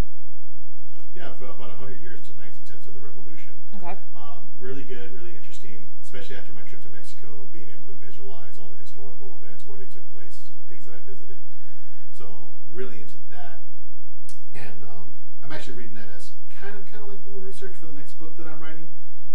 yeah, for about one hundred years to nineteen ten to the Revolution. Okay. Um, really good, really interesting, especially after my trip to Mexico, being able to visualize all the historical events where they took place, things that I visited. So really into that, and um, I'm actually reading that as kind of kind of like a little research for the next book that I'm writing.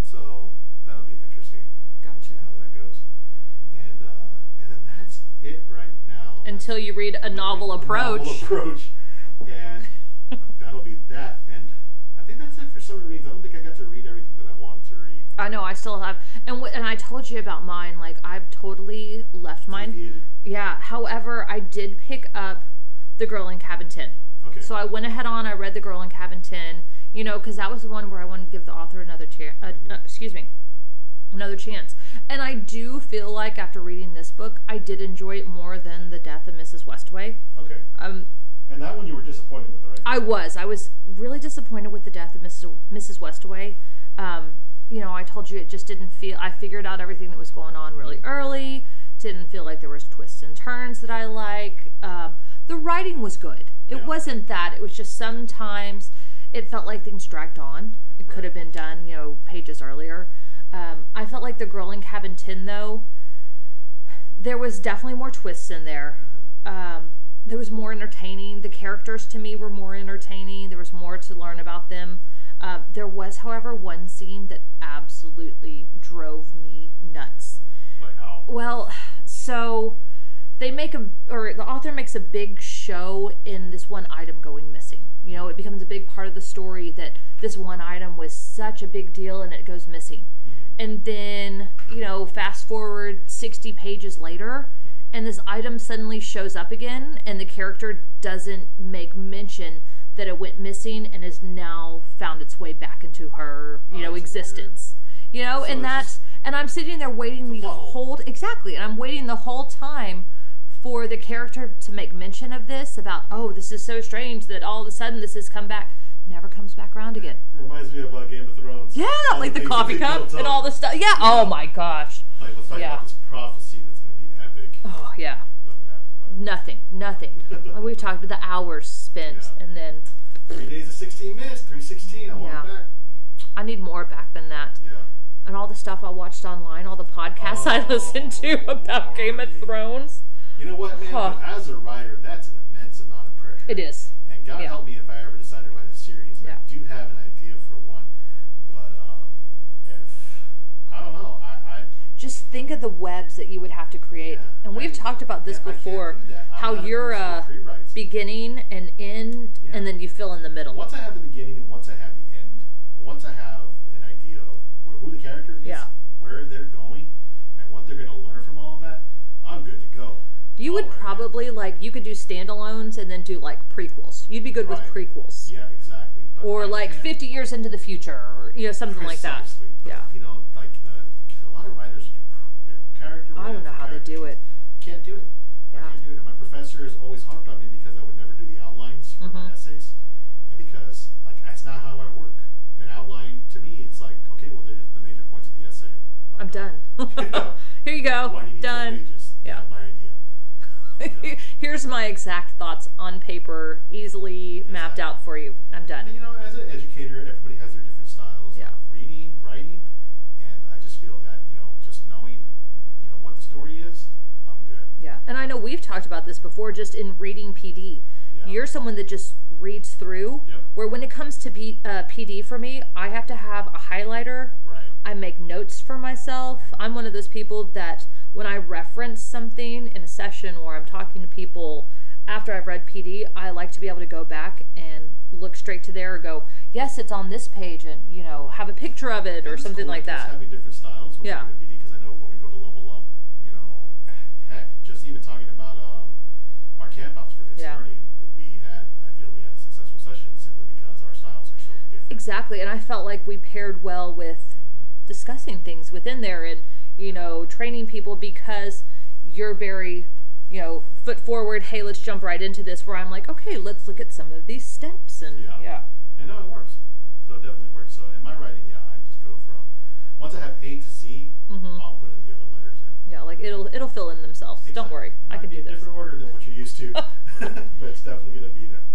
So that'll be interesting. We'll see Gotcha. how that goes. And uh, and then that's it right now. Until you read a I'm gonna novel read approach. A novel approach, and that'll be that. And I think that's it for summer reads. I don't think I got to read everything that I wanted to read. I know I still have, and wh- and I told you about mine. Like I've totally left mine. Deviated. Yeah. However, I did pick up The Girl in Cabin ten. Okay. So I went ahead on. I read The Girl in Cabin ten. You know, because that was the one where I wanted to give the author another chance. Uh, uh, excuse me, another chance. And I do feel like after reading this book, I did enjoy it more than The Death of Missus Westaway. Okay. Um, And that one you were disappointed with, right? I was. I was really disappointed with the death of Missus Missus Westaway. Um, you know, I told you it just didn't feel. I figured out everything that was going on really early. Didn't feel like there was twists and turns that I like. Um, the writing was good. It Yeah. wasn't that. It was just sometimes it felt like things dragged on. It could Right. have been done, you know, pages earlier. Um, I felt like The Girl in Cabin ten, though, there was definitely more twists in there. Um, there was more entertaining. The characters to me were more entertaining. There was more to learn about them. Um, there was, however, one scene that absolutely drove me nuts. Like how? Well, so they make a, or the author makes a big show in this one item going missing. You know, it becomes a big part of the story that this one item was such a big deal and it goes missing. And then, you know, fast forward sixty pages later, and this item suddenly shows up again, and the character doesn't make mention that it went missing and has now found its way back into her, you Oh, know, that's existence. You know, So and it's that's, just- and I'm sitting there waiting the It's a lull. whole, exactly, and I'm waiting the whole time for the character to make mention of this, about, oh, this is so strange that all of a sudden this has come back. Never comes back around again. Reminds me of uh, Game of Thrones. Yeah, All like the things that coffee they cup built and up. all the stuff. Yeah. Yeah. Oh my gosh. Like, let's talk Yeah. about this prophecy that's going to be epic. Oh yeah. Nothing happens, but Nothing. Nothing. Like, we've talked about the hours spent, Yeah. and then three days of sixteen minutes, three sixteen. I want Yeah. it back. I need more back than that. Yeah. And all the stuff I watched online, all the podcasts I Oh, listened to about Game of Lordy. Thrones. You know what, man? Huh. As a writer, that's an immense amount of pressure. It is. And God Yeah. help me if I ever decide to write a series. And Yeah. I do have an idea for one, but um, if I don't know, I, I Just think of the webs that you would have to create. Yeah, and we've I- talked about this yeah, I can't before. do that. I'm How not a you're person uh, who pre-writes. beginning and end, Yeah. and then you fill in the middle. Once I have the beginning and once I have the end, once I have an idea of where, who the character is, Yeah. where they're going, and what they're going to learn from all of that, I'm good to go. You would All right, probably like you could do standalones and then do like prequels. You'd be good with Right. prequels, Yeah, exactly. But or I like can't- fifty years into the future, or you know something like that. Precisely. But, Yeah. You know, like the 'cause a lot of writers do you know, character. I don't writing know for how they character do it. sheets. I can't do it. Yeah. I can't do it. And my professor has always harped on me because I would never do the outlines for my Mhm. essays, and because like that's not how I work. An outline to me, it's like okay, well, there's the major points of the essay. I'm done. Yeah. Here you go. Why do you need twelve Done. pages? You Yeah. have my idea. You know? Here's my exact thoughts on paper, easily mapped Exactly. out for you. I'm And done. you know, as an educator, everybody has their different styles Yeah. of reading, writing, and I just feel that you know, just knowing, you know, what the story is, I'm good. Yeah, and I know we've talked about this before, just in reading P D. Yeah. You're someone that just reads through. Yep. Where when it comes to P, uh, P D for me, I have to have a highlighter. Right. I make notes for myself. I'm one of those people that when I reference something in a session or I'm talking to people after I've read P D, I like to be able to go back and look straight to there and go, yes, it's on this page, and you know, have a picture of it or It's something cool like just that. having different styles when Yeah. we're doing P D, because I know when we go to level up, you know, heck, just even talking about um, our campouts for It's Yeah. Learning, we had, I feel we had a successful session simply because our styles are so different. Exactly, and I felt like we paired well with Mhm. discussing things within there and you know training people, because you're very you know foot forward, hey, let's jump right into this, where I'm like, okay, let's look at some of these steps. And Yeah. yeah, And no, it works. So it definitely works. So in my writing, yeah, I just go from, once I have A to Z, Mhm. I'll put in the other letters in. yeah, like it'll it'll fill in themselves. Don't Exactly. worry, It I might can be do a this. different order than what you're used to, but it's definitely going to be there.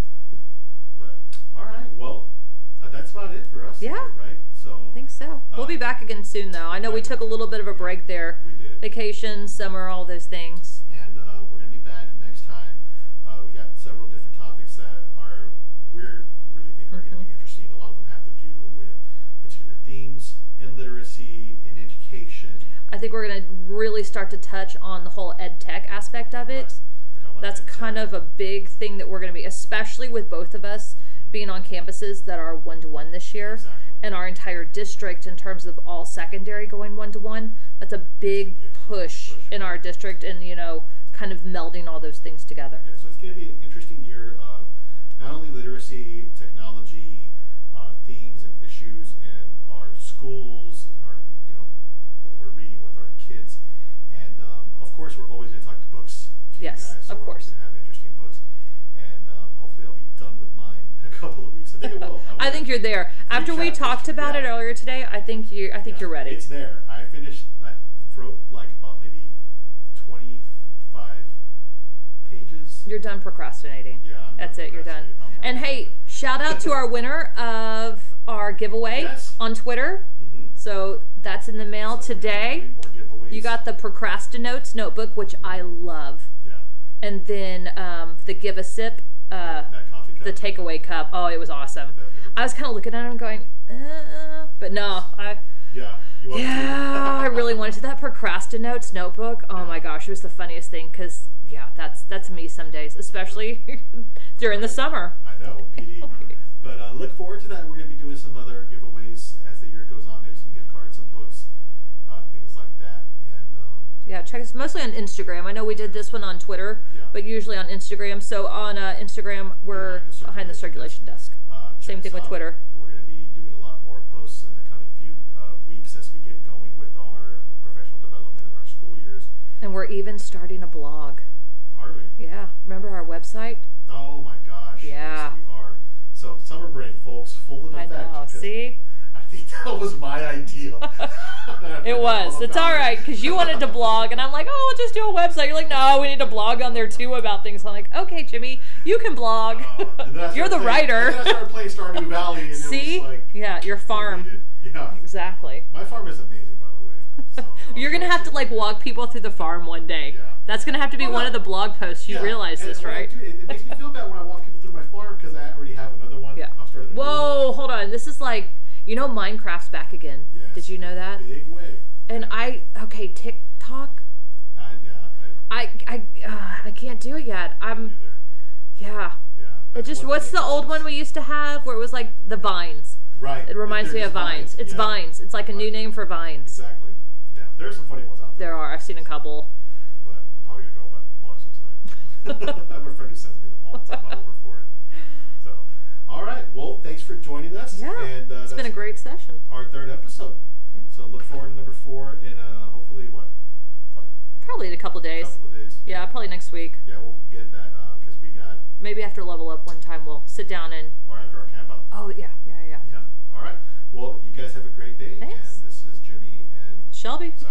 But, all right, well, uh, that's about it for us. Yeah. today, right? So I think so. We'll Uh, be back again soon, though. I know we took a little bit of a break there. we did. Vacation, summer, all those things. And uh, we're going to be back next time. Uh, we got several different topics that are we're really think are going to Mhm. be interesting. A lot of them have to do with particular themes in literacy, in education. I think we're going to really start to touch on the whole ed tech aspect of it. Right. We're talking about That's ed kind tech. of a big thing that we're going to be, especially with both of us being on campuses that are one-to-one this year. Exactly. And our entire district, in terms of all secondary going one-to-one, that's a big It's a big push push, in right. our district, and, you know, kind of melding all those things together. Yeah, so it's going to be an interesting year of not only literacy, technology, uh, themes and issues in our schools, and our, you know, what we're reading with our kids. And, um, of course, we're always going to talk books to Yes, you guys. So of we're course. going to have interesting books. And um, hopefully I'll be done with mine in a couple of weeks. I think I will. I think you're there. After we chapters, talked about it yeah. earlier today, I think you I think Yeah, you're ready. It's there. I finished, I wrote like about maybe twenty-five pages. You're done procrastinating. Yeah, I'm That's done it, you're done. procrastinating. I'm And working hey, on it. shout out to our winner of our giveaway Yes. on Twitter. Mhm. So that's in the mail So we're today. doing more giveaways. You got the Procrastinotes notebook, which I love. Yeah. And then um, the Give a Sip, uh, that coffee cup. the takeaway cup. Oh, it was awesome. That- I was kind of looking at him going, uh, but no, I yeah. You want yeah, I really wanted to. That Procrastinotes notebook. Oh Yeah. my gosh, it was the funniest thing, because yeah, that's that's me some days, especially during the summer. I know, with P D. But uh, look forward to that. We're going to be doing some other giveaways as the year goes on. Maybe some gift cards, some books, uh, things like that. And um, Yeah, check us mostly on Instagram. I know we did this one on Twitter, Yeah. but usually on Instagram. So on uh, Instagram, we're Behind the behind the circulation circulation desk. uh, check Same us thing with out. Twitter. We're going to be doing a lot more posts in the coming few uh, weeks as we get going with our professional development in our school years. And we're even starting a blog. Are we? Yeah, remember our website? Oh my gosh. Yeah. Yes, we are. So summer break, folks, full in I effect. know. 'cause See? I think that was my idea. It was. It's all right, because you wanted to blog, and I'm like, oh, we'll just do a website. You're like, no, we need to blog on there too about things. I'm like, okay, Jimmy, you can blog. Uh, and then I You're started the playing- writer. And then I started playing Stardew Valley, and See? it was like Yeah, your farm. deleted. Yeah. Exactly. My farm is amazing, by the way. So You're gonna have to like walk people through the farm one day. Yeah. That's gonna have to be Well, one no. of the blog posts. You Yeah, realize and this, when I right? do it, it makes me feel bad when I walk people through my farm because I already have another one. Yeah. I'm starting a new one. Whoa, hold on. This is like, you know, Minecraft's back again. Yes, Did you know that? Big way. And I, okay, TikTok. I, uh, I, I, I, uh, I can't do it yet. I'm, either. yeah. Yeah. It that's just, one what's thing the that's old just- one we used to have where it was like the Vines? Right. It reminds They're me of just Vines. It's yeah. Vines. It's like a new Right. name for Vines. Exactly. Yeah. There are some funny ones out there. There are. I've seen a couple. But I'm probably gonna go but watch them tonight. I have a friend who sends me them all the time. I'm over for it. So, all right. Well, thanks for joining us. Yeah. And uh, It's that's been a great session. our third episode. Yeah. So look forward to number four in uh, hopefully what? About Probably in a couple a days. couple of days. Yeah, probably next week. Yeah, we'll get that because we got Maybe after Level Up one time we'll sit down and. or after our camp out. Oh yeah, yeah, yeah. Yeah. All right. Well, you guys have a great day. Thanks. And this is Jimmy and Shelby.